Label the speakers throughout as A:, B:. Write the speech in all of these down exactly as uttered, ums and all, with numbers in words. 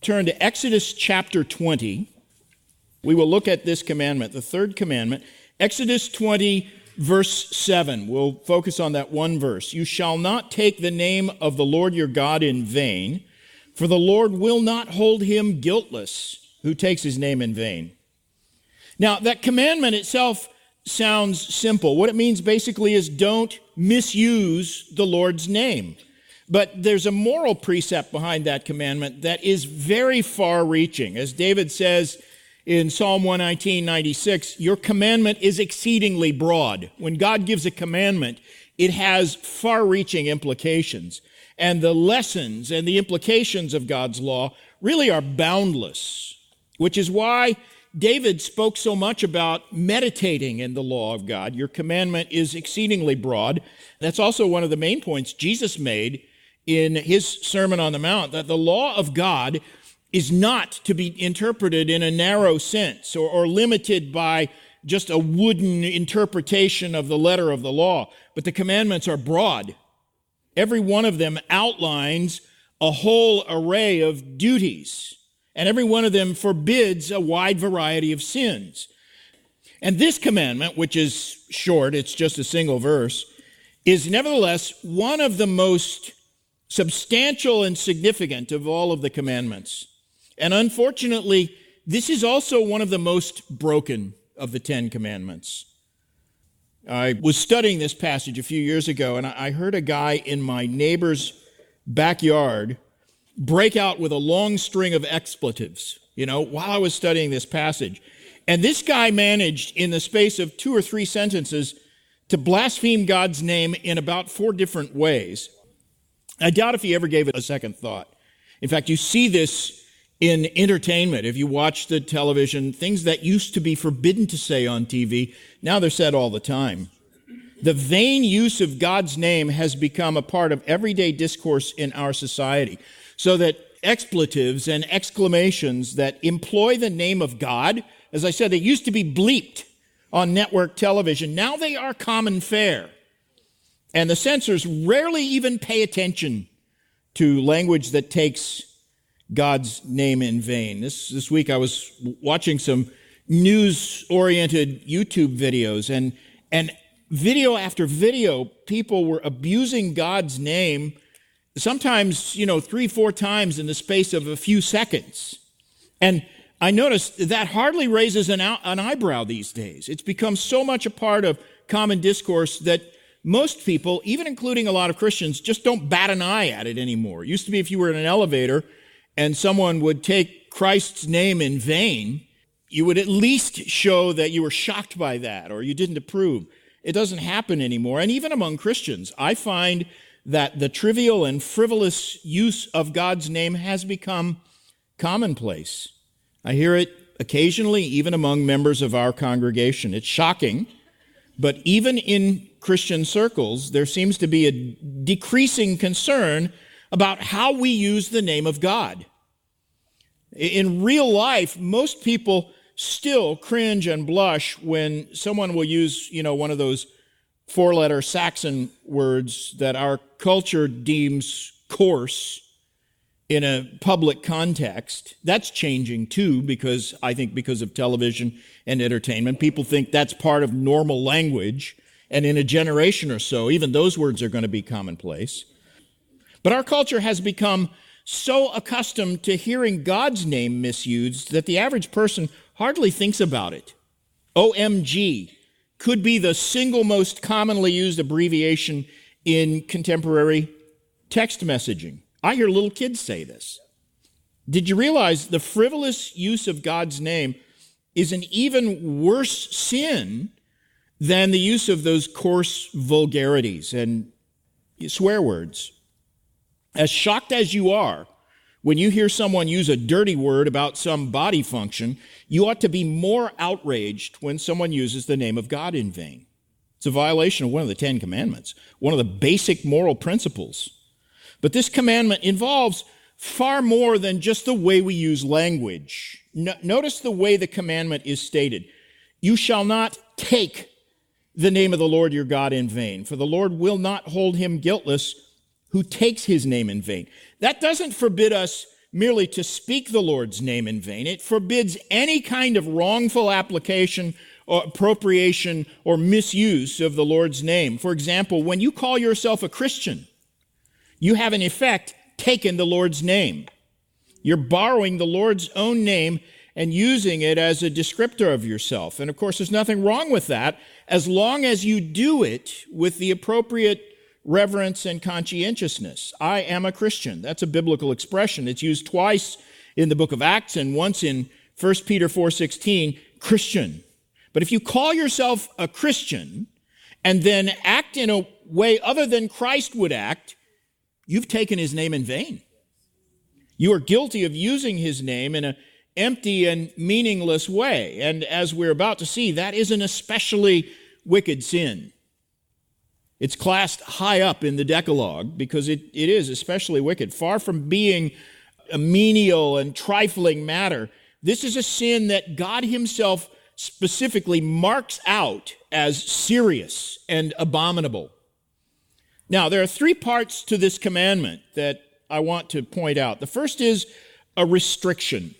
A: turn to Exodus chapter twenty. We will look at this commandment, the third commandment. Exodus twenty, verse seven. We'll focus on that one verse. You shall not take the name of the Lord your God in vain, for the Lord will not hold him guiltless who takes his name in vain. Now, that commandment itself sounds simple. What it means basically is don't misuse the Lord's name. But there's a moral precept behind that commandment that is very far-reaching. As David says in Psalm one nineteen, ninety-six, your commandment is exceedingly broad. When God gives a commandment, it has far-reaching implications. And the lessons and the implications of God's law really are boundless, which is why David spoke so much about meditating in the law of God. Your commandment is exceedingly broad. That's also one of the main points Jesus made in his Sermon on the Mount, that the law of God is not to be interpreted in a narrow sense or, or limited by just a wooden interpretation of the letter of the law, but the commandments are broad. Every one of them outlines a whole array of duties, and every one of them forbids a wide variety of sins. And this commandment, which is short, it's just a single verse, is nevertheless one of the most substantial and significant of all of the commandments. And unfortunately, this is also one of the most broken of the Ten Commandments. I was studying this passage a few years ago, and I heard a guy in my neighbor's backyard break out with a long string of expletives, you know, while I was studying this passage. And this guy managed, in the space of two or three sentences, to blaspheme God's name in about four different ways. I doubt if he ever gave it a second thought. In fact, you see this in entertainment. If you watch the television, things that used to be forbidden to say on T V, now they're said all the time. The vain use of God's name has become a part of everyday discourse in our society, so that expletives and exclamations that employ the name of God, as I said, they used to be bleeped on network television. Now they are common fare. And the censors rarely even pay attention to language that takes God's name in vain. This, this week I was watching some news-oriented YouTube videos, and, and video after video, people were abusing God's name, sometimes, you know, three, four times in the space of a few seconds. And I noticed that hardly raises an, an eyebrow these days. It's become so much a part of common discourse that most people, even including a lot of Christians, just don't bat an eye at it anymore. It used to be if you were in an elevator and someone would take Christ's name in vain, you would at least show that you were shocked by that or you didn't approve. It doesn't happen anymore. And even among Christians, I find that the trivial and frivolous use of God's name has become commonplace. I hear it occasionally, even among members of our congregation. It's shocking, but even in Christian circles, there seems to be a decreasing concern about how we use the name of God. In real life, most people still cringe and blush when someone will use, you know, one of those four-letter Saxon words that our culture deems coarse in a public context. That's changing too, because I think because of television and entertainment, people think that's part of normal language. And in a generation or so, even those words are going to be commonplace. But our culture has become so accustomed to hearing God's name misused that the average person hardly thinks about it. O M G could be the single most commonly used abbreviation in contemporary text messaging. I hear little kids say this. Did you realize the frivolous use of God's name is an even worse sin than the use of those coarse vulgarities and swear words? As shocked as you are when you hear someone use a dirty word about some body function, you ought to be more outraged when someone uses the name of God in vain. It's a violation of one of the Ten Commandments, one of the basic moral principles. But this commandment involves far more than just the way we use language. No, notice the way the commandment is stated. You shall not take the name of the Lord your God in vain, for the Lord will not hold him guiltless who takes his name in vain. That doesn't forbid us merely to speak the Lord's name in vain. It forbids any kind of wrongful application or appropriation or misuse of the Lord's name. For example, when you call yourself a Christian, you have in effect taken the Lord's name. You're borrowing the Lord's own name and using it as a descriptor of yourself. And of course, there's nothing wrong with that as long as you do it with the appropriate reverence and conscientiousness. I am a Christian. That's a biblical expression. It's used twice in the book of Acts and once in First Peter four sixteen, Christian. But if you call yourself a Christian and then act in a way other than Christ would act, you've taken his name in vain. You are guilty of using his name in an empty and meaningless way. And as we're about to see, that is an especially wicked sin. It's classed high up in the Decalogue because it, it is especially wicked. Far from being a menial and trifling matter, this is a sin that God himself specifically marks out as serious and abominable. Now, there are three parts to this commandment that I want to point out. The first is a restriction.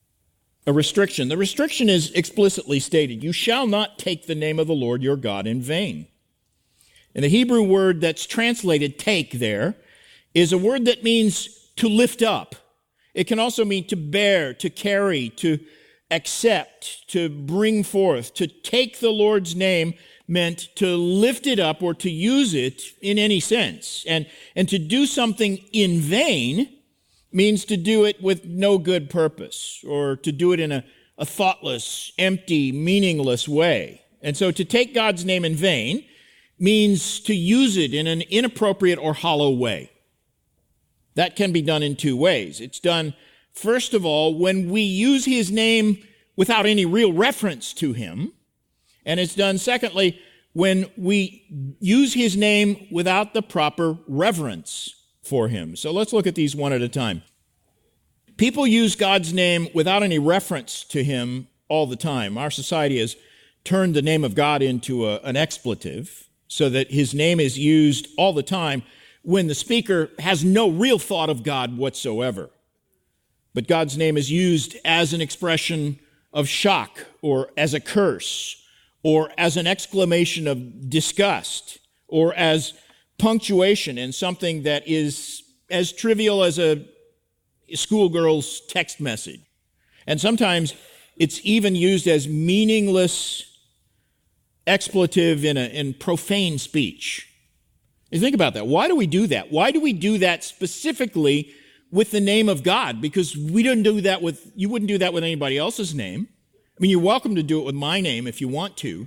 A: A restriction. The restriction is explicitly stated. You shall not take the name of the Lord your God in vain. And the Hebrew word that's translated take there is a word that means to lift up. It can also mean to bear, to carry, to accept, to bring forth. To take the Lord's name meant to lift it up or to use it in any sense. And, and to do something in vain means to do it with no good purpose or to do it in a, a thoughtless, empty, meaningless way. And so to take God's name in vain means to use it in an inappropriate or hollow way. That can be done in two ways. It's done, first of all, when we use his name without any real reference to him. And it's done, secondly, when we use his name without the proper reverence for him. So let's look at these one at a time. People use God's name without any reference to him all the time. Our society has turned the name of God into a, an expletive, so that his name is used all the time when the speaker has no real thought of God whatsoever. But God's name is used as an expression of shock or as a curse or as an exclamation of disgust or as punctuation in something that is as trivial as a schoolgirl's text message. And sometimes it's even used as meaningless expletive in a in profane speech. You think about that. Why do we do that? Why do we do that specifically with the name of God? Because we don't do that with, you wouldn't do that with anybody else's name. I mean, you're welcome to do it with my name if you want to.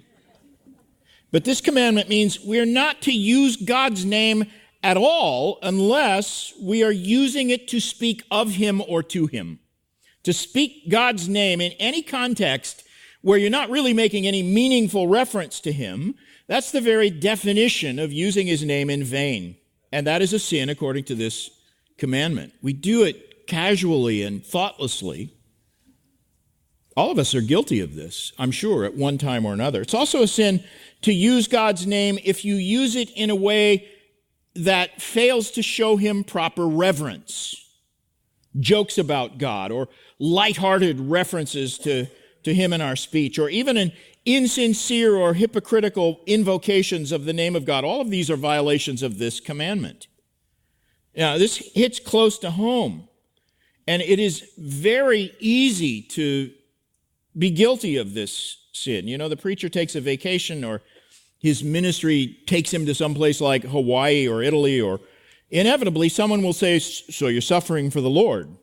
A: But this commandment means we're not to use God's name at all unless we are using it to speak of him or to him. To speak God's name in any context where you're not really making any meaningful reference to him, that's the very definition of using his name in vain. And that is a sin according to this commandment. We do it casually and thoughtlessly. All of us are guilty of this, I'm sure, at one time or another. It's also a sin to use God's name if you use it in a way that fails to show him proper reverence. Jokes about God or lighthearted references to to him in our speech, or even an insincere or hypocritical invocations of the name of God. All of these are violations of this commandment. Now, this hits close to home, and it is very easy to be guilty of this sin. You know, the preacher takes a vacation, or his ministry takes him to some place like Hawaii or Italy, or inevitably someone will say, "So you're suffering for the Lord."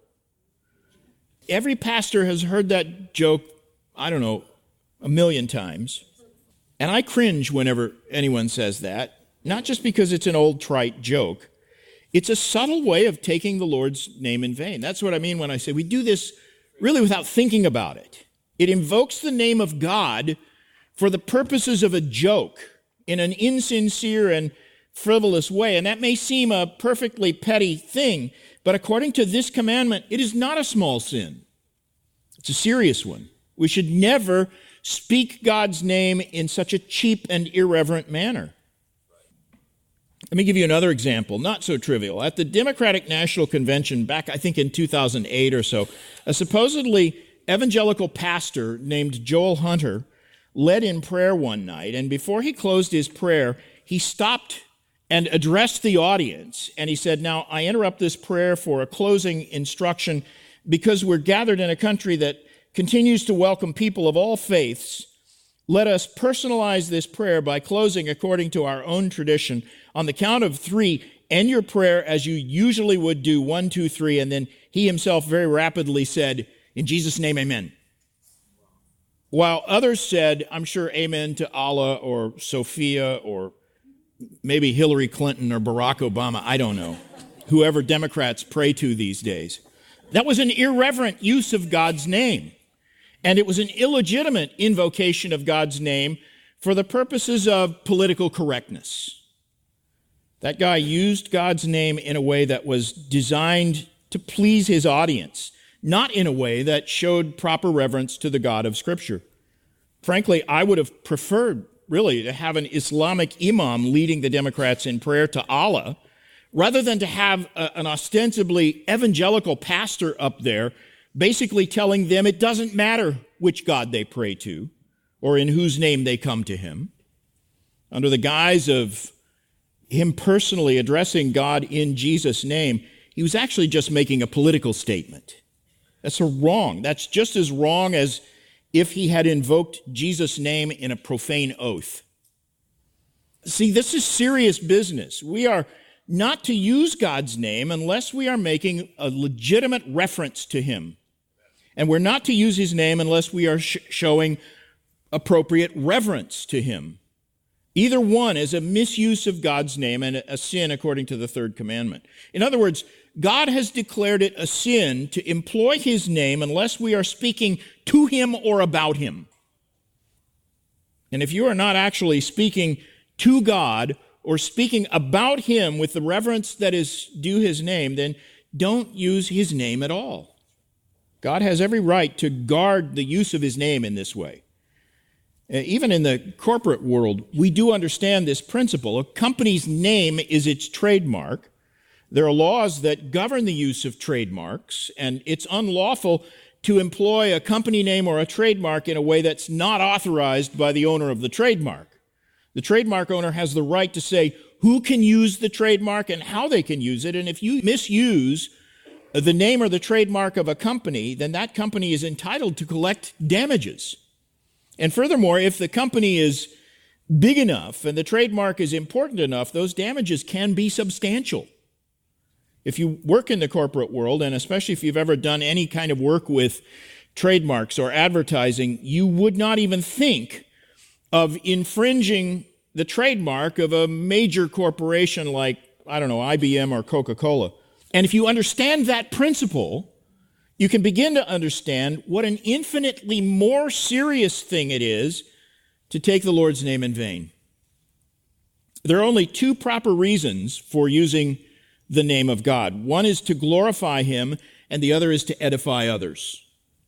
A: Every pastor has heard that joke, I don't know, a million times. And I cringe whenever anyone says that, not just because it's an old trite joke. It's a subtle way of taking the Lord's name in vain. That's what I mean when I say we do this really without thinking about it. It invokes the name of God for the purposes of a joke in an insincere and frivolous way. And that may seem a perfectly petty thing, but according to this commandment, it is not a small sin. It's a serious one. We should never speak God's name in such a cheap and irreverent manner. Let me give you another example, not so trivial. At the Democratic National Convention back, I think, in two thousand eight or so, a supposedly evangelical pastor named Joel Hunter led in prayer one night, and before he closed his prayer, he stopped and addressed the audience, and he said, "Now, I interrupt this prayer for a closing instruction because we're gathered in a country that continues to welcome people of all faiths. Let us personalize this prayer by closing according to our own tradition. On the count of three, end your prayer as you usually would do, one, two, three." And then he himself very rapidly said, "In Jesus' name, amen." While others said, I'm sure, amen to Allah or Sophia or maybe Hillary Clinton or Barack Obama, I don't know, whoever Democrats pray to these days. That was an irreverent use of God's name. And it was an illegitimate invocation of God's name for the purposes of political correctness. That guy used God's name in a way that was designed to please his audience, not in a way that showed proper reverence to the God of Scripture. Frankly, I would have preferred, really, to have an Islamic imam leading the Democrats in prayer to Allah, rather than to have a, an ostensibly evangelical pastor up there basically telling them it doesn't matter which God they pray to or in whose name they come to him. Under the guise of him personally addressing God in Jesus' name, he was actually just making a political statement. That's a wrong. That's just as wrong as if he had invoked Jesus' name in a profane oath. See, this is serious business. We are not to use God's name unless we are making a legitimate reference to him. And we're not to use his name unless we are sh- showing appropriate reverence to him. Either one is a misuse of God's name and a sin according to the third commandment. In other words, God has declared it a sin to employ his name unless we are speaking to him or about him. And if you are not actually speaking to God or speaking about him with the reverence that is due his name, then don't use his name at all. God has every right to guard the use of his name in this way. Even in the corporate world, we do understand this principle. A company's name is its trademark. There are laws that govern the use of trademarks, and it's unlawful to employ a company name or a trademark in a way that's not authorized by the owner of the trademark. The trademark owner has the right to say who can use the trademark and how they can use it, and if you misuse the name or the trademark of a company, then that company is entitled to collect damages. And furthermore, if the company is big enough and the trademark is important enough, those damages can be substantial. If you work in the corporate world, and especially if you've ever done any kind of work with trademarks or advertising, you would not even think of infringing the trademark of a major corporation like, I don't know, I B M or Coca-Cola. And if you understand that principle, you can begin to understand what an infinitely more serious thing it is to take the Lord's name in vain. There are only two proper reasons for using the name of God. One is to glorify him, and the other is to edify others.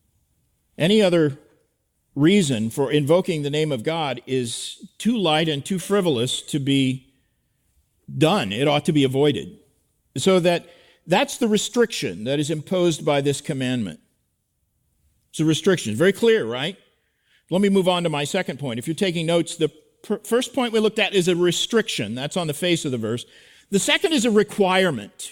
A: Any other reason for invoking the name of God is too light and too frivolous to be done. It ought to be avoided. So that That's the restriction that is imposed by this commandment. It's a restriction. Very clear, right? Let me move on to my second point. If you're taking notes, the per- first point we looked at is a restriction. That's on the face of the verse. The second is a requirement.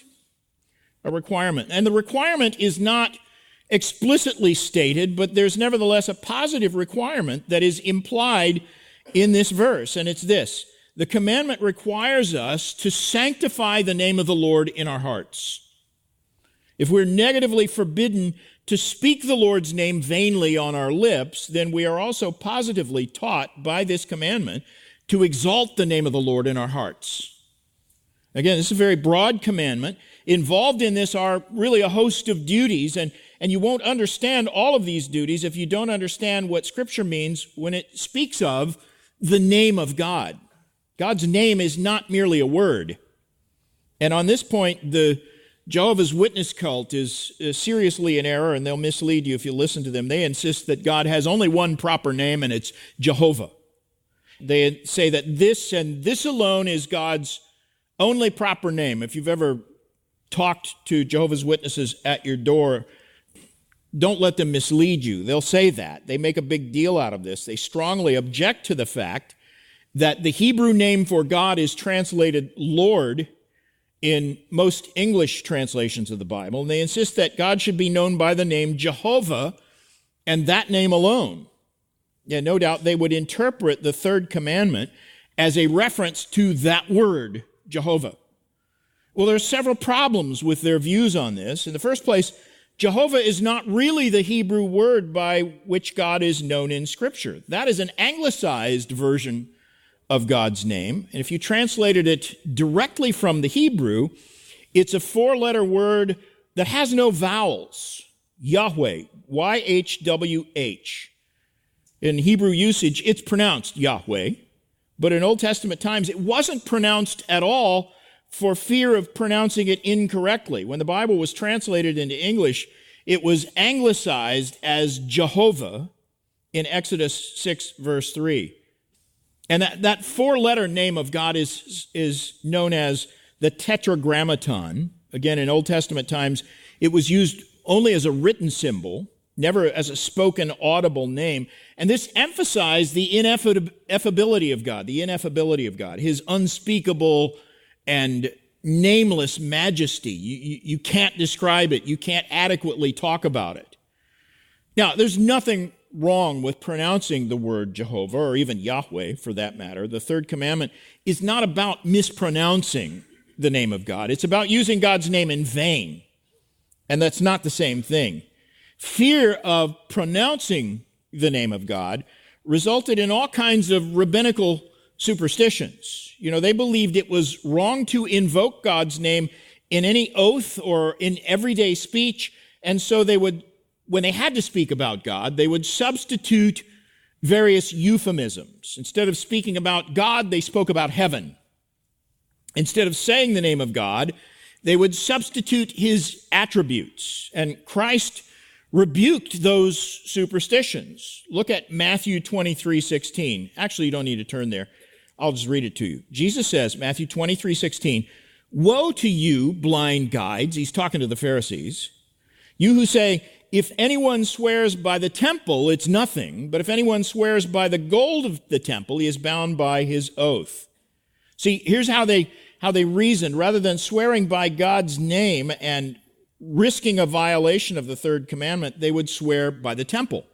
A: A requirement. And the requirement is not explicitly stated, but there's nevertheless a positive requirement that is implied in this verse, and it's this. The commandment requires us to sanctify the name of the Lord in our hearts. If we're negatively forbidden to speak the Lord's name vainly on our lips, then we are also positively taught by this commandment to exalt the name of the Lord in our hearts. Again, this is a very broad commandment. Involved in this are really a host of duties, and, and you won't understand all of these duties if you don't understand what Scripture means when it speaks of the name of God. God's name is not merely a word. And on this point, the Jehovah's Witness cult is, is seriously in error, and they'll mislead you if you listen to them. They insist that God has only one proper name, and it's Jehovah. They say that this and this alone is God's only proper name. If you've ever talked to Jehovah's Witnesses at your door, don't let them mislead you. They'll say that. They make a big deal out of this. They strongly object to the fact that the Hebrew name for God is translated Lord in most English translations of the Bible, and they insist that God should be known by the name Jehovah and that name alone. Yeah, no doubt they would interpret the third commandment as a reference to that word, Jehovah. Well, there are several problems with their views on this. In the first place, Jehovah is not really the Hebrew word by which God is known in Scripture. That is an anglicized version of God's name. And if you translated it directly from the Hebrew, it's a four-letter word that has no vowels. Yahweh, Y H W H. In Hebrew usage, it's pronounced Yahweh, but in Old Testament times, it wasn't pronounced at all for fear of pronouncing it incorrectly. When the Bible was translated into English, it was anglicized as Jehovah in Exodus six, verse three. And that, that four-letter name of God is, is known as the Tetragrammaton. Again, in Old Testament times, it was used only as a written symbol, never as a spoken, audible name. And this emphasized the ineffability of God, the ineffability of God, his unspeakable and nameless majesty. You, you, you can't describe it. You can't adequately talk about it. Now, there's nothing wrong with pronouncing the word Jehovah, or even Yahweh for that matter. The third commandment is not about mispronouncing the name of God. It's about using God's name in vain. And that's not the same thing. Fear of pronouncing the name of God resulted in all kinds of rabbinical superstitions. You know, they believed it was wrong to invoke God's name in any oath or in everyday speech, and so they would, when they had to speak about God, they would substitute various euphemisms. Instead of speaking about God, they spoke about heaven. Instead of saying the name of God, they would substitute his attributes. And Christ rebuked those superstitions. Look at Matthew twenty-three sixteen. Actually, you don't need to turn there. I'll just read it to you. Jesus says, Matthew twenty-three sixteen, "Woe to you, blind guides," he's talking to the Pharisees, "you who say, if anyone swears by the temple, it's nothing, but if anyone swears by the gold of the temple, he is bound by his oath." See, here's how they how they reasoned. Rather than swearing by God's name and risking a violation of the third commandment, they would swear by the temple.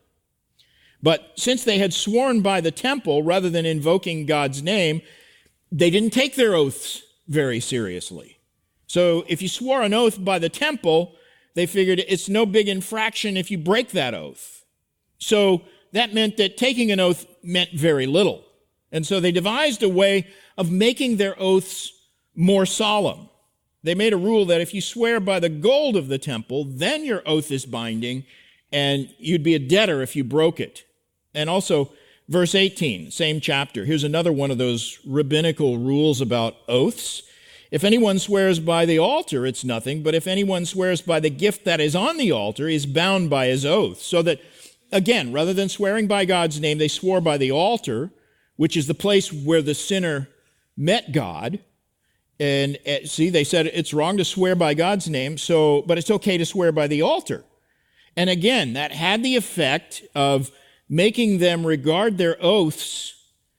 A: But since they had sworn by the temple rather than invoking God's name, they didn't take their oaths very seriously. So if you swore an oath by the temple, they figured it's no big infraction if you break that oath. So that meant that taking an oath meant very little. And so they devised a way of making their oaths more solemn. They made a rule that if you swear by the gold of the temple, then your oath is binding, and you'd be a debtor if you broke it. And also, verse eighteen, same chapter. Here's another one of those rabbinical rules about oaths. If anyone swears by the altar, it's nothing, but if anyone swears by the gift that is on the altar, he is bound by his oath. So that, again, rather than swearing by God's name, they swore by the altar, which is the place where the sinner met God. And uh, see, they said it's wrong to swear by God's name, so but it's okay to swear by the altar. And again, that had the effect of making them regard their oaths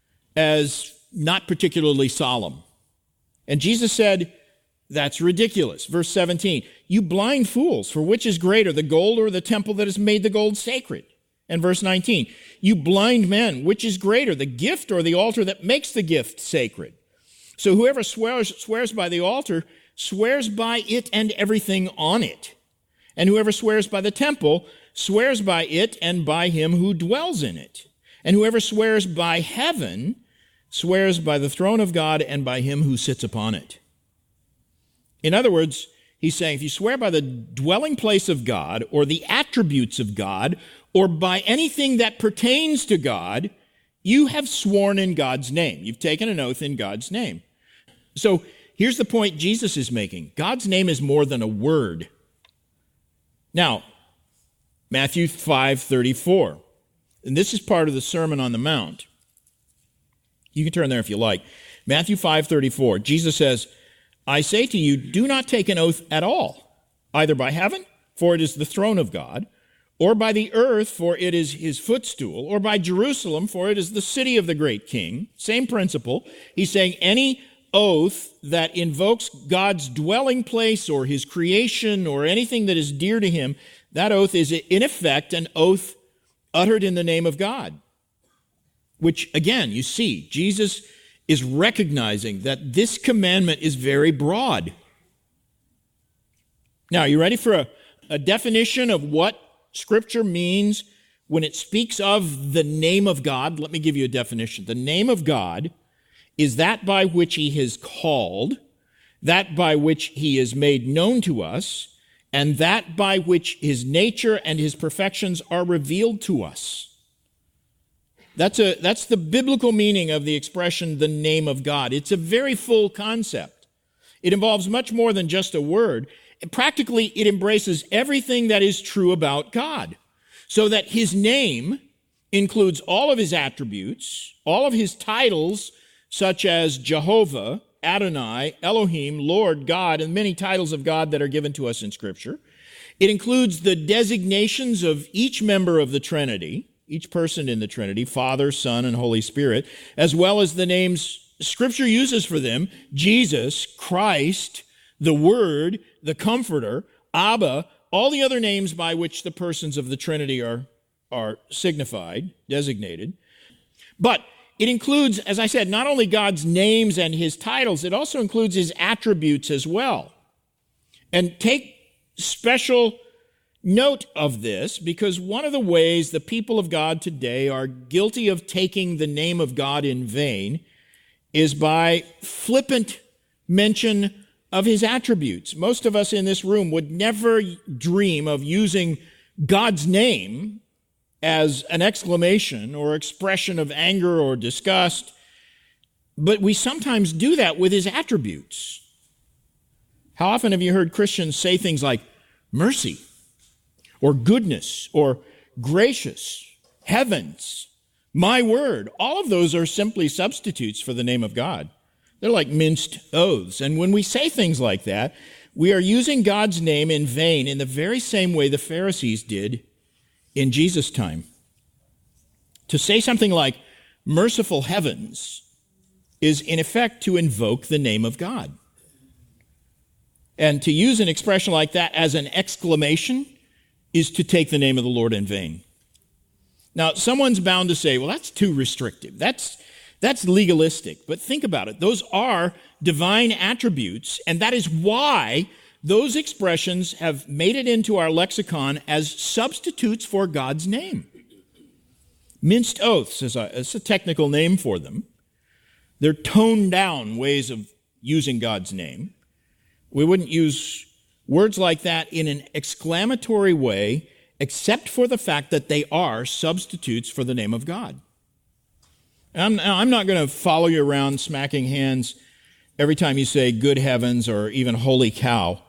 A: as not particularly solemn. And Jesus said, that's ridiculous. Verse seventeen, "You blind fools, for which is greater, the gold or the temple that has made the gold sacred?" And verse nineteen, "You blind men, which is greater, the gift or the altar that makes the gift sacred? So whoever swears, swears by the altar swears by it and everything on it. And whoever swears by the temple swears by it and by him who dwells in it. And whoever swears by heaven swears by the throne of God and by him who sits upon it." In other words, he's saying if you swear by the dwelling place of God or the attributes of God or by anything that pertains to God, you have sworn in God's name. You've taken an oath in God's name. So here's the point Jesus is making. God's name is more than a word. Now, Matthew five thirty-four. And this is part of the Sermon on the Mount. You can turn there if you like. Matthew five thirty-four. Jesus says, I say to you, do not take an oath at all, either by heaven, for it is the throne of God, or by the earth, for it is his footstool, or by Jerusalem, for it is the city of the great king. Same principle. He's saying any oath that invokes God's dwelling place or his creation or anything that is dear to him, that oath is in effect an oath uttered in the name of God. Which, again, you see, Jesus is recognizing that this commandment is very broad. Now, are you ready for a, a definition of what Scripture means when it speaks of the name of God? Let me give you a definition. The name of God is that by which he has called, that by which he is made known to us, and that by which his nature and his perfections are revealed to us. That's a, that's the biblical meaning of the expression, the name of God. It's a very full concept. It involves much more than just a word. Practically, it embraces everything that is true about God, so that his name includes all of his attributes, all of his titles, such as Jehovah, Adonai, Elohim, Lord, God, and many titles of God that are given to us in Scripture. It includes the designations of each member of the Trinity, each person in the Trinity, Father, Son, and Holy Spirit, as well as the names Scripture uses for them, Jesus, Christ, the Word, the Comforter, Abba, all the other names by which the persons of the Trinity are, are signified, designated. But it includes, as I said, not only God's names and his titles, it also includes his attributes as well. And take special note of this, because one of the ways the people of God today are guilty of taking the name of God in vain is by flippant mention of his attributes. Most of us in this room would never dream of using God's name as an exclamation or expression of anger or disgust, but we sometimes do that with his attributes. How often have you heard Christians say things like mercy, or goodness, or gracious, heavens, my word? All of those are simply substitutes for the name of God. They're like minced oaths. And when we say things like that, we are using God's name in vain in the very same way the Pharisees did in Jesus' time. To say something like merciful heavens is in effect to invoke the name of God. And to use an expression like that as an exclamation is to take the name of the Lord in vain. Now, someone's bound to say, well, that's too restrictive. That's That's legalistic, but think about it. Those are divine attributes, and that is why those expressions have made it into our lexicon as substitutes for God's name. Minced oaths is a, is a technical name for them. They're toned down ways of using God's name. We wouldn't use words like that in an exclamatory way, except for the fact that they are substitutes for the name of God. I'm, I'm not going to follow you around smacking hands every time you say good heavens or even holy cow.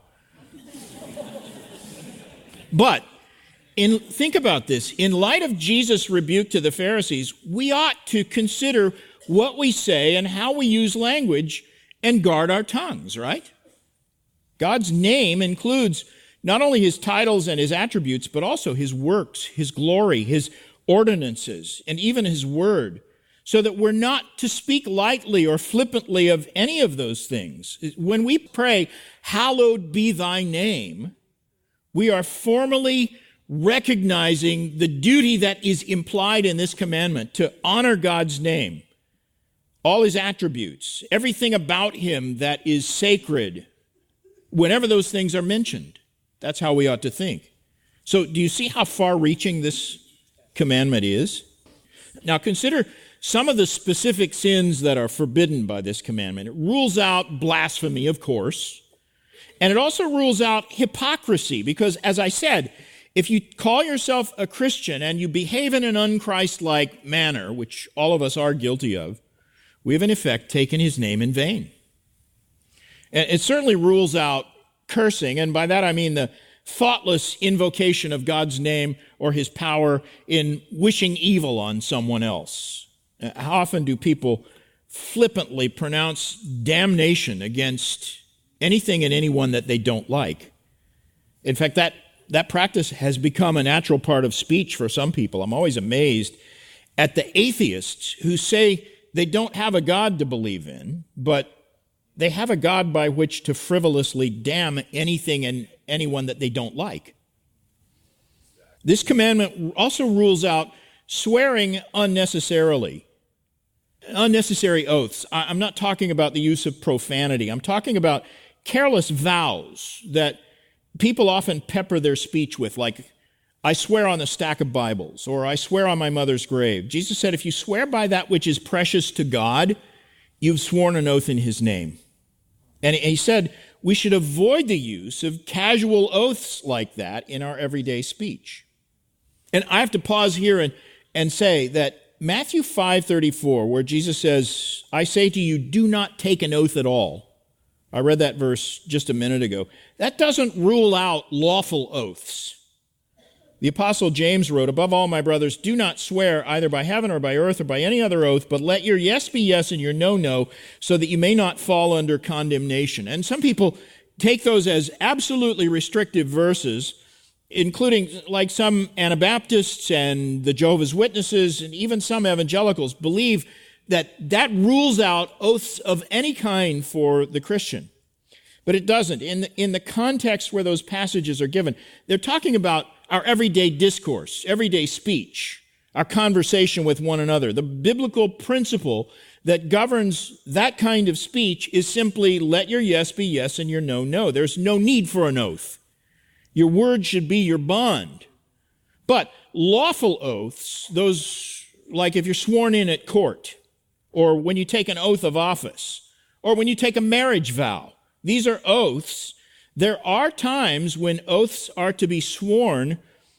A: But in, think about this. In light of Jesus' rebuke to the Pharisees, we ought to consider what we say and how we use language and guard our tongues, right? God's name includes not only his titles and his attributes, but also his works, his glory, his ordinances, and even his word, so that we're not to speak lightly or flippantly of any of those things. When we pray, hallowed be thy name, we are formally recognizing the duty that is implied in this commandment to honor God's name, all his attributes, everything about him that is sacred, whenever those things are mentioned. That's how we ought to think. So do you see how far-reaching this commandment is? Now consider some of the specific sins that are forbidden by this commandment. It rules out blasphemy, of course, and it also rules out hypocrisy, because, as I said, if you call yourself a Christian and you behave in an un-Christ-like manner, which all of us are guilty of, we have in effect taken his name in vain. And it certainly rules out cursing, and by that I mean the thoughtless invocation of God's name or his power in wishing evil on someone else. How often do people flippantly pronounce damnation against anything and anyone that they don't like. In fact, that, that practice has become a natural part of speech for some people. I'm always amazed at the atheists who say they don't have a God to believe in, but they have a God by which to frivolously damn anything and anyone that they don't like. This commandment also rules out swearing unnecessarily. Unnecessary oaths. I'm not talking about the use of profanity. I'm talking about careless vows that people often pepper their speech with, like, I swear on a stack of Bibles, or I swear on my mother's grave. Jesus said, if you swear by that which is precious to God, you've sworn an oath in his name. And he said we should avoid the use of casual oaths like that in our everyday speech. And I have to pause here and, and say that Matthew five thirty-four, where Jesus says, I say to you, do not take an oath at all. I read that verse just a minute ago. That doesn't rule out lawful oaths. The Apostle James wrote, above all, my brothers, do not swear either by heaven or by earth or by any other oath, but let your yes be yes and your no, no, so that you may not fall under condemnation. And some people take those as absolutely restrictive verses, including like some Anabaptists and the Jehovah's Witnesses and even some evangelicals believe that that rules out oaths of any kind for the Christian. But it doesn't. In the, in the context where those passages are given, they're talking about our everyday discourse, everyday speech, our conversation with one another. The biblical principle that governs that kind of speech is simply let your yes be yes and your no, no. There's no need for an oath. Your word should be your bond. But lawful oaths, those like if you're sworn in at court, or when you take an oath of office, or when you take a marriage vow, these are oaths. There are times when oaths are to be sworn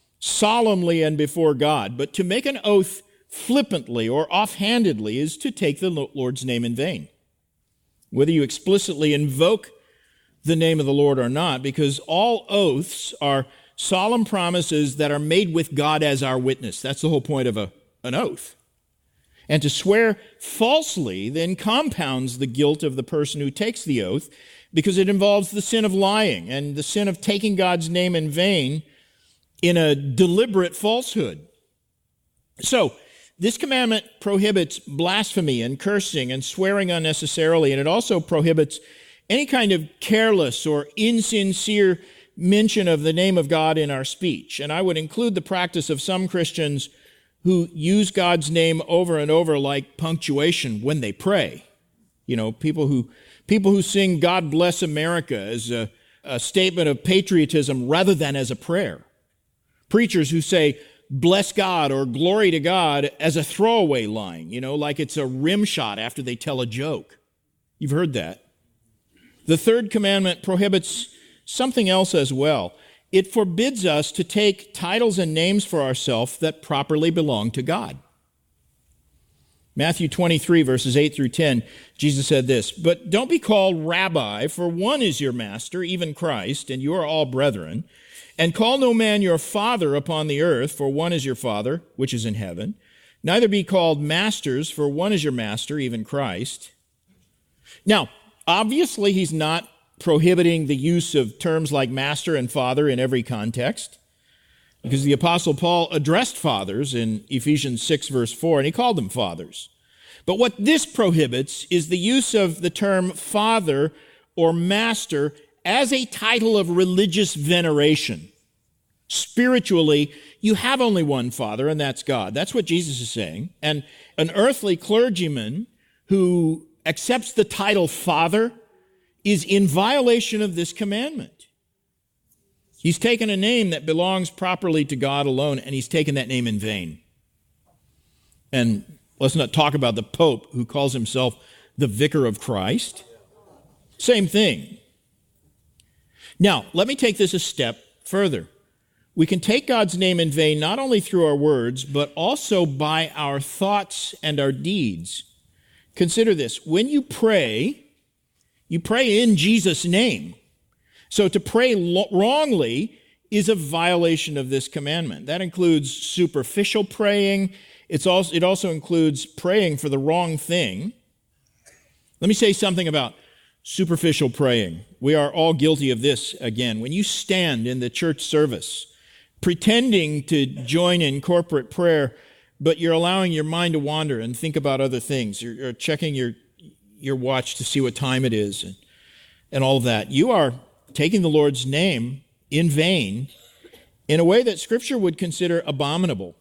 A: solemnly and before God, but to make an oath flippantly or offhandedly is to take the Lord's name in vain. Whether you explicitly invoke the name of the Lord or not, because all oaths are solemn promises that are made with God as our witness. That's the whole point of a, an oath. And to swear falsely then compounds the guilt of the person who takes the oath, because it involves the sin of lying and the sin of taking God's name in vain in a deliberate falsehood. So, this commandment prohibits blasphemy and cursing and swearing unnecessarily, and it also prohibits any kind of careless or insincere mention of the name of God in our speech. And I would include the practice of some Christians who use God's name over and over like punctuation when they pray. You know, people who people who sing God Bless America as a, a statement of patriotism rather than as a prayer. Preachers who say bless God or glory to God as a throwaway line, you know, like it's a rim shot after they tell a joke. You've heard that. The third commandment prohibits something else as well. It forbids us to take titles and names for ourselves that properly belong to God. Matthew twenty-three, verses eight through ten, Jesus said this, but don't be called rabbi, for one is your master, even Christ, and you are all brethren. And call no man your father upon the earth, for one is your Father, which is in heaven. Neither be called masters, for one is your master, even Christ. Now, obviously, he's not prohibiting the use of terms like master and father in every context, because the Apostle Paul addressed fathers in Ephesians six, verse four, and he called them fathers. But what this prohibits is the use of the term father or master as a title of religious veneration. Spiritually, you have only one Father, and that's God. That's what Jesus is saying. And an earthly clergyman who accepts the title Father is in violation of this commandment. He's taken a name that belongs properly to God alone, and he's taken that name in vain. And let's not talk about the Pope who calls himself the Vicar of Christ. Same thing. Now, let me take this a step further. We can take God's name in vain not only through our words, but also by our thoughts and our deeds. Consider this. When you pray, you pray in Jesus' name. So to pray lo- wrongly is a violation of this commandment. That includes superficial praying. It's also, it also includes praying for the wrong thing. Let me say something about superficial praying. We are all guilty of this again. When you stand in the church service, pretending to join in corporate prayer, but you're allowing your mind to wander and think about other things. You're, you're checking your, your watch to see what time it is and, and all of that. You are taking the Lord's name in vain in a way that Scripture would consider abominable.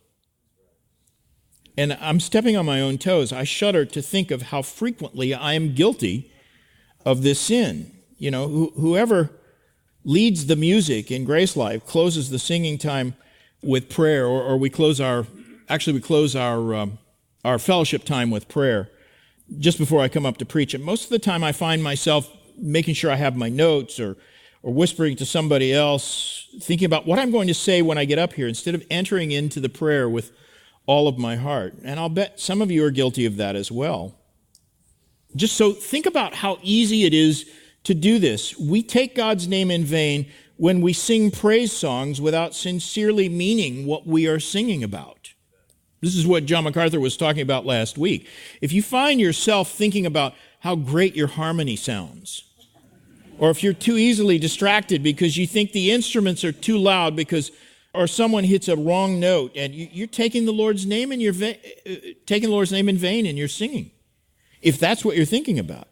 A: And I'm stepping on my own toes. I shudder to think of how frequently I am guilty of this sin. You know, wh- whoever leads the music in Grace Life closes the singing time with prayer, or, or we close our, actually we close our um, our fellowship time with prayer just before I come up to preach. And most of the time I find myself making sure I have my notes or or whispering to somebody else, thinking about what I'm going to say when I get up here, instead of entering into the prayer with all of my heart. And I'll bet some of you are guilty of that as well. Just so think about how easy it is to do this. We take God's name in vain when we sing praise songs without sincerely meaning what we are singing about. This is what John MacArthur was talking about last week. If you find yourself thinking about how great your harmony sounds, or if you're too easily distracted because you think the instruments are too loud because, or someone hits a wrong note, and you're taking the Lord's name in your va- taking the Lord's name in vain in your singing, if that's what you're thinking about.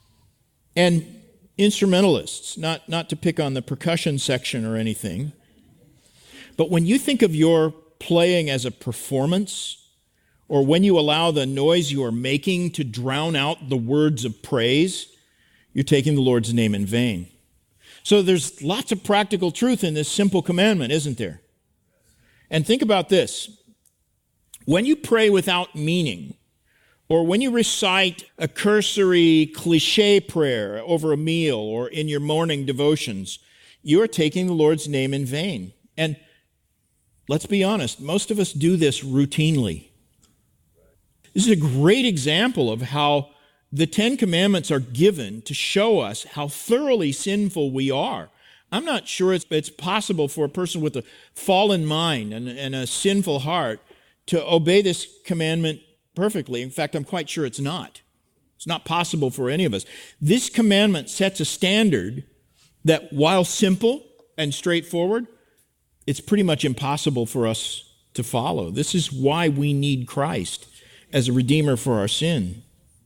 A: And instrumentalists, not, not to pick on the percussion section or anything, but when you think of your playing as a performance, or when you allow the noise you are making to drown out the words of praise, you're taking the Lord's name in vain. So there's lots of practical truth in this simple commandment, isn't there? And think about this. When you pray without meaning, or when you recite a cursory cliche prayer over a meal or in your morning devotions, you are taking the Lord's name in vain. And let's be honest, most of us do this routinely. This is a great example of how the Ten Commandments are given to show us how thoroughly sinful we are. I'm not sure it's, it's possible for a person with a fallen mind and, and a sinful heart to obey this commandment perfectly. In fact, I'm quite sure it's not. It's not possible for any of us. This commandment sets a standard that, while simple and straightforward, it's pretty much impossible for us to follow. This is why we need Christ as a redeemer for our sin.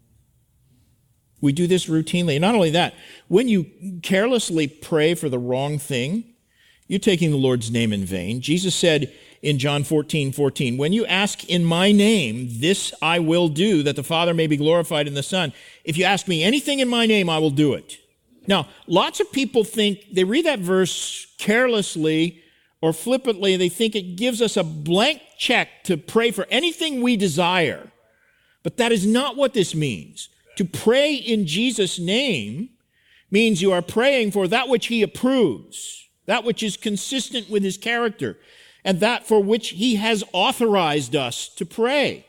A: We do this routinely. And not only that, when you carelessly pray for the wrong thing, you're taking the Lord's name in vain. Jesus said in John fourteen fourteen, when you ask in my name, this I will do, that the Father may be glorified in the Son. If you ask me anything in my name, I will do it. Now, lots of people think, they read that verse carelessly or flippantly, they think it gives us a blank check to pray for anything we desire. But that is not what this means. To pray in Jesus' name means you are praying for that which he approves, that which is consistent with his character, and that for which he has authorized us to pray.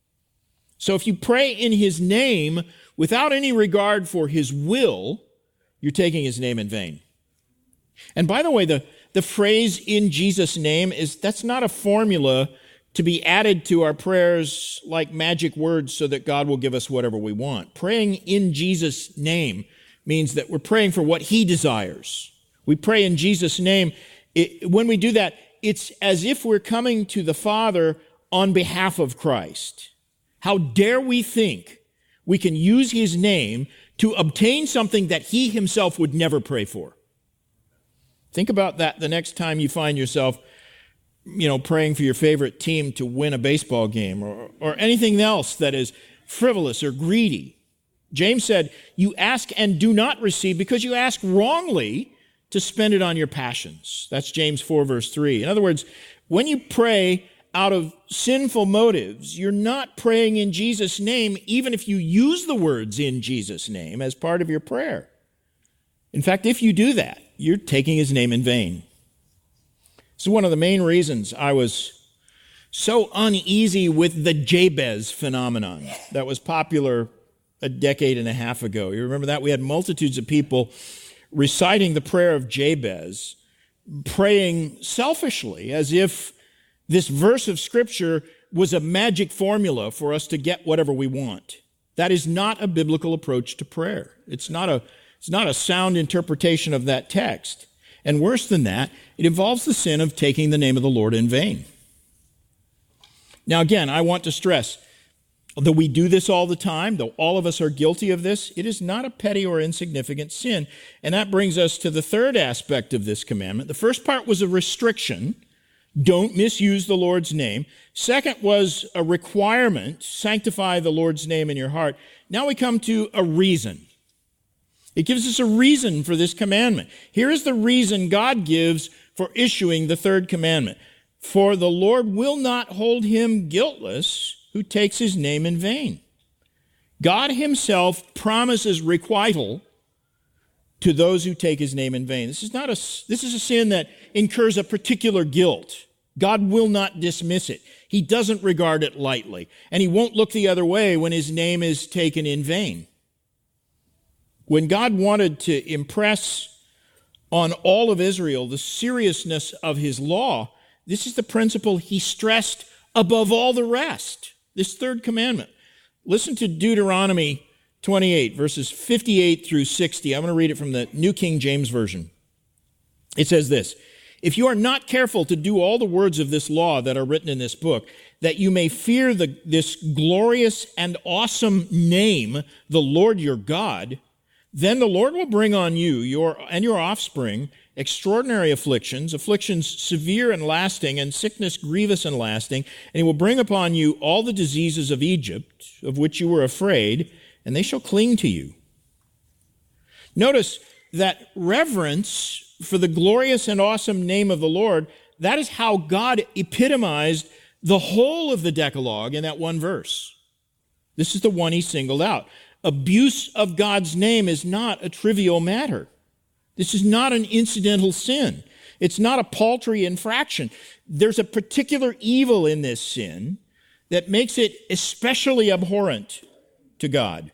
A: So if you pray in his name without any regard for his will, you're taking his name in vain. And by the way, the, the phrase in Jesus' name is, that's not a formula to be added to our prayers like magic words so that God will give us whatever we want. Praying in Jesus' name means that we're praying for what he desires. We pray in Jesus' name. It, when we do that, it's as if we're coming to the Father on behalf of Christ. How dare we think we can use his name to obtain something that he himself would never pray for? Think about that the next time you find yourself, you know, praying for your favorite team to win a baseball game, or, or anything else that is frivolous or greedy. James said, you ask and do not receive because you ask wrongly to spend it on your passions. That's James four, verse three. In other words, when you pray out of sinful motives, you're not praying in Jesus' name, even if you use the words in Jesus' name as part of your prayer. In fact, if you do that, you're taking his name in vain. This is one of the main reasons I was so uneasy with the Jabez phenomenon that was popular a decade and a half ago. You remember that? We had multitudes of people reciting the prayer of Jabez, praying selfishly, as if this verse of Scripture was a magic formula for us to get whatever we want. That is not a biblical approach to prayer. It's not a, It's not a sound interpretation of that text. And worse than that, it involves the sin of taking the name of the Lord in vain. Now again, I want to stress, although we do this all the time, though all of us are guilty of this, it is not a petty or insignificant sin. And that brings us to the third aspect of this commandment. The first part was a restriction. Don't misuse the Lord's name. Second was a requirement. Sanctify the Lord's name in your heart. Now we come to a reason. It gives us a reason for this commandment. Here is the reason God gives for issuing the third commandment. For the Lord will not hold him guiltless who takes his name in vain. God himself promises requital to those who take his name in vain. This is not a, this is a sin that incurs a particular guilt. God will not dismiss it. He doesn't regard it lightly, and he won't look the other way when his name is taken in vain. When God wanted to impress on all of Israel the seriousness of his law, this is the principle he stressed above all the rest. This third commandment. Listen to Deuteronomy twenty-eight, verses fifty-eight through sixty. I'm going to read it from the New King James Version. It says this, if you are not careful to do all the words of this law that are written in this book, that you may fear the, this glorious and awesome name, the Lord your God, then the Lord will bring on you your and your offspring extraordinary afflictions, afflictions severe and lasting, and sickness grievous and lasting, and he will bring upon you all the diseases of Egypt, of which you were afraid, and they shall cling to you. Notice that reverence for the glorious and awesome name of the Lord, that is how God epitomized the whole of the Decalogue in that one verse. This is the one he singled out. Abuse of God's name is not a trivial matter. This is not an incidental sin. It's not a paltry infraction. There's a particular evil in this sin that makes it especially abhorrent to God.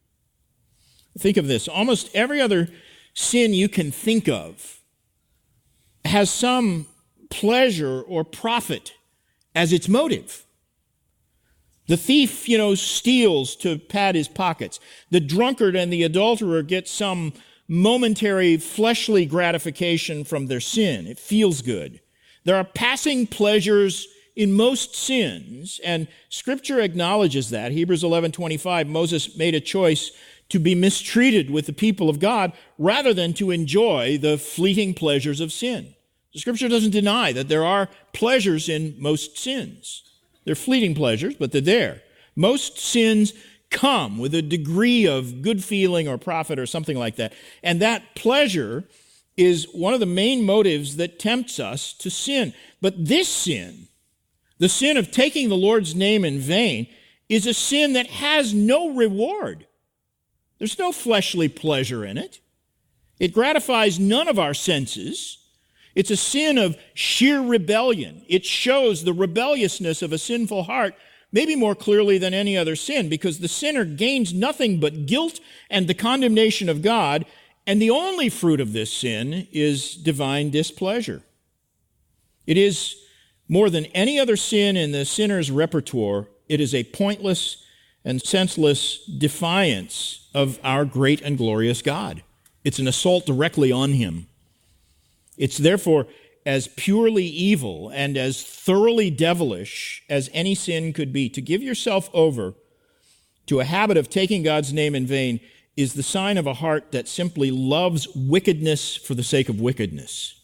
A: Think of this. Almost every other sin you can think of has some pleasure or profit as its motive. The thief, you know, steals to pad his pockets. The drunkard and the adulterer get some momentary fleshly gratification from their sin. It feels good. There are passing pleasures in most sins, and Scripture acknowledges that. Hebrews eleven twenty-five, Moses made a choice to be mistreated with the people of God rather than to enjoy the fleeting pleasures of sin. The Scripture doesn't deny that there are pleasures in most sins. They're fleeting pleasures, but they're there. Most sins come with a degree of good feeling or profit or something like that. And that pleasure is one of the main motives that tempts us to sin. But this sin, the sin of taking the Lord's name in vain, is a sin that has no reward. There's no fleshly pleasure in it. It gratifies none of our senses. It's a sin of sheer rebellion. It shows the rebelliousness of a sinful heart maybe more clearly than any other sin, because the sinner gains nothing but guilt and the condemnation of God, and the only fruit of this sin is divine displeasure. It is, more than any other sin in the sinner's repertoire, it is a pointless and senseless defiance of our great and glorious God. It's an assault directly on him. It's therefore as purely evil and as thoroughly devilish as any sin could be. To give yourself over to a habit of taking God's name in vain is the sign of a heart that simply loves wickedness for the sake of wickedness.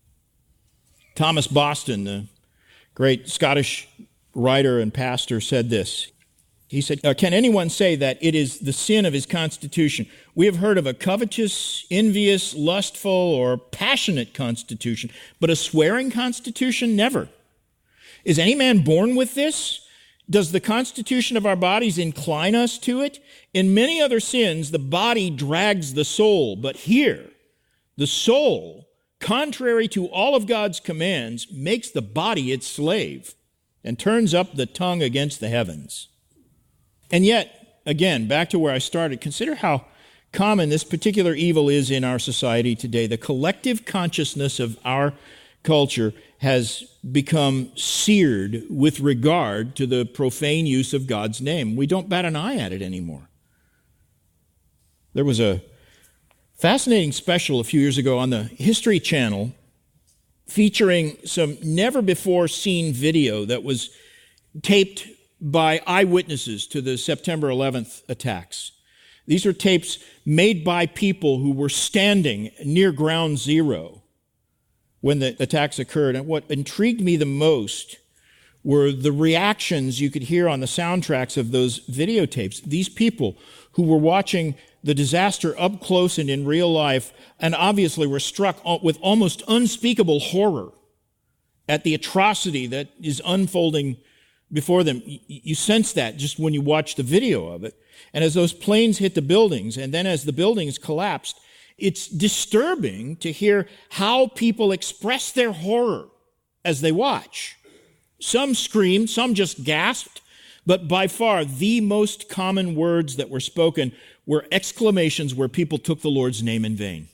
A: Thomas Boston, the great Scottish writer and pastor, said this. He said, can anyone say that it is the sin of his constitution? We have heard of a covetous, envious, lustful, or passionate constitution, but a swearing constitution, never. Is any man born with this? Does the constitution of our bodies incline us to it? In many other sins, the body drags the soul, but here, the soul, contrary to all of God's commands, makes the body its slave and turns up the tongue against the heavens. And yet, again, back to where I started, consider how common this particular evil is in our society today. The collective consciousness of our culture has become seared with regard to the profane use of God's name. We don't bat an eye at it anymore. There was a Fascinating special a few years ago on the History Channel featuring some never-before-seen video that was taped by eyewitnesses to the September eleventh attacks. These are tapes made by people who were standing near ground zero when the attacks occurred. And what intrigued me the most were the reactions you could hear on the soundtracks of those videotapes. These people who were watching the disaster up close and in real life, and obviously were struck with almost unspeakable horror at the atrocity that is unfolding before them. You sense that just when you watch the video of it. And as those planes hit the buildings, and then as the buildings collapsed, it's disturbing to hear how people express their horror as they watch. Some screamed, some just gasped, but by far the most common words that were spoken were exclamations where people took the Lord's name in vain.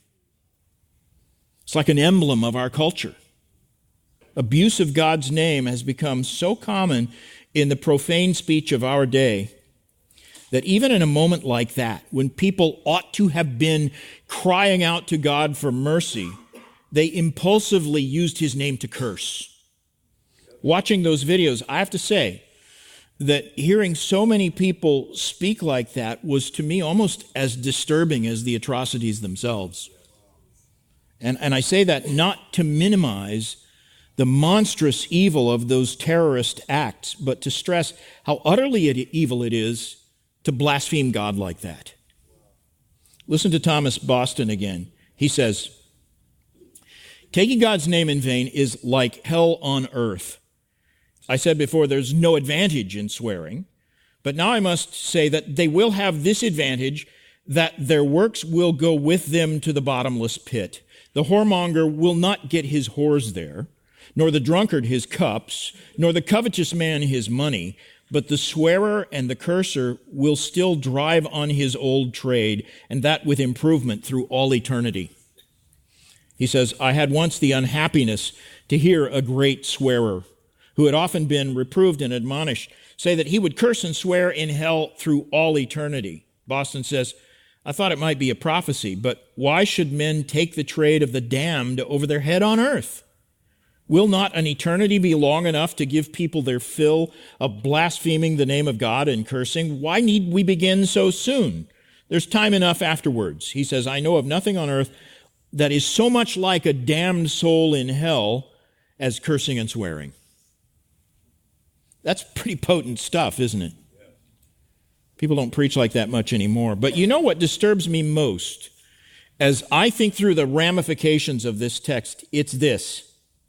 A: It's like an emblem of our culture. Abuse of God's name has become so common in the profane speech of our day that even in a moment like that, when people ought to have been crying out to God for mercy, they impulsively used his name to curse. Watching those videos, I have to say that hearing so many people speak like that was to me almost as disturbing as the atrocities themselves. And, and I say that not to minimize the monstrous evil of those terrorist acts, but to stress how utterly it, evil it is to blaspheme God like that. Listen to Thomas Boston again. He says, "Taking God's name in vain is like hell on earth. I said before there's no advantage in swearing, but now I must say that they will have this advantage, that their works will go with them to the bottomless pit. The whoremonger will not get his whores there, nor the drunkard his cups, nor the covetous man his money, but the swearer and the curser will still drive on his old trade, and that with improvement through all eternity." He says, "I had once the unhappiness to hear a great swearer, who had often been reproved and admonished, say that he would curse and swear in hell through all eternity." Boston says, "I thought it might be a prophecy, but why should men take the trade of the damned over their head on earth? Will not an eternity be long enough to give people their fill of blaspheming the name of God and cursing? Why need we begin so soon? There's time enough afterwards." He says, "I know of nothing on earth that is so much like a damned soul in hell as cursing and swearing." That's pretty potent stuff, isn't it? People don't preach like that much anymore. But you know what disturbs me most as I think through the ramifications of this text? It's this.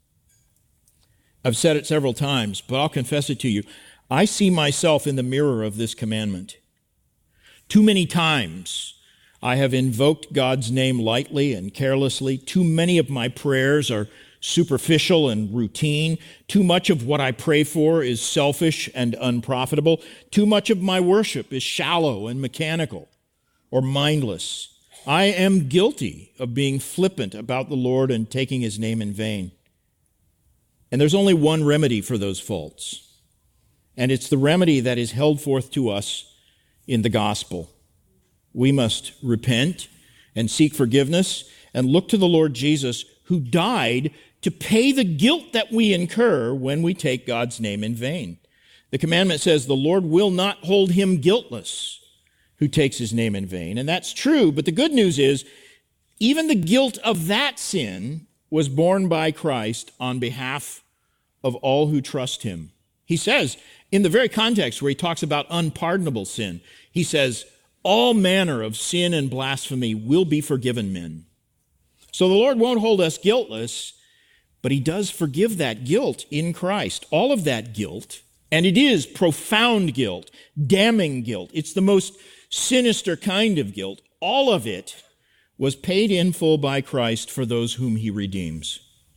A: I've said it several times, but I'll confess it to you. I see myself in the mirror of this commandment. Too many times I have invoked God's name lightly and carelessly. Too many of my prayers are superficial and routine. Too much of what I pray for is selfish and unprofitable. Too much of my worship is shallow and mechanical or mindless. I am guilty of being flippant about the Lord and taking his name in vain. And there's only one remedy for those faults, and it's the remedy that is held forth to us in the gospel. We must repent and seek forgiveness and look to the Lord Jesus, who died to pay the guilt that we incur when we take God's name in vain. The commandment says the Lord will not hold him guiltless who takes his name in vain. And that's true, but the good news is even the guilt of that sin was borne by Christ on behalf of all who trust him. He says, in the very context where he talks about unpardonable sin, he says, all manner of sin and blasphemy will be forgiven men. So the Lord won't hold us guiltless, but he does forgive that guilt in Christ. All of that guilt, and it is profound guilt, damning guilt. It's the most sinister kind of guilt. All of it was paid in full by Christ for those whom he redeems.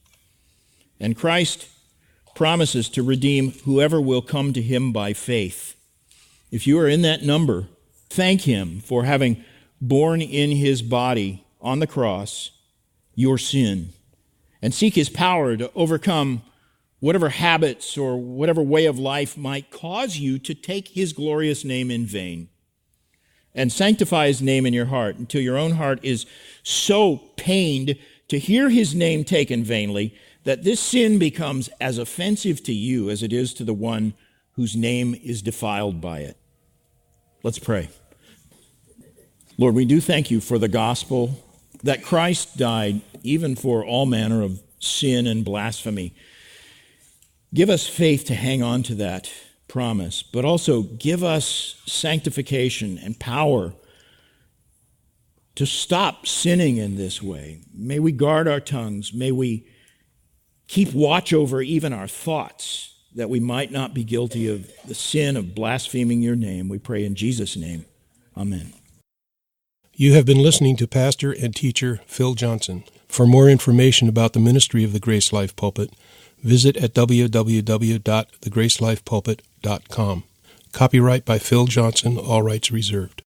A: And Christ promises to redeem whoever will come to him by faith. If you are in that number, thank him for having borne in his body on the cross your sin, and seek his power to overcome whatever habits or whatever way of life might cause you to take his glorious name in vain. and sanctify his name in your heart until your own heart is so pained to hear his name taken vainly that this sin becomes as offensive to you as it is to the one whose name is defiled by it. Let's pray. Lord, we do thank you for the gospel, that Christ died even for all manner of sin and blasphemy. Give us faith to hang on to that promise, but also give us sanctification and power to stop sinning in this way. May we guard our tongues. May we keep watch over even our thoughts, that we might not be guilty of the sin of blaspheming your name. We pray in Jesus' name. Amen.
B: You have been listening to Pastor and teacher Phil Johnson. For more information about the ministry of the Grace Life Pulpit, visit at w w w dot the grace life pulpit dot com. Copyright by Phil Johnson, all rights reserved.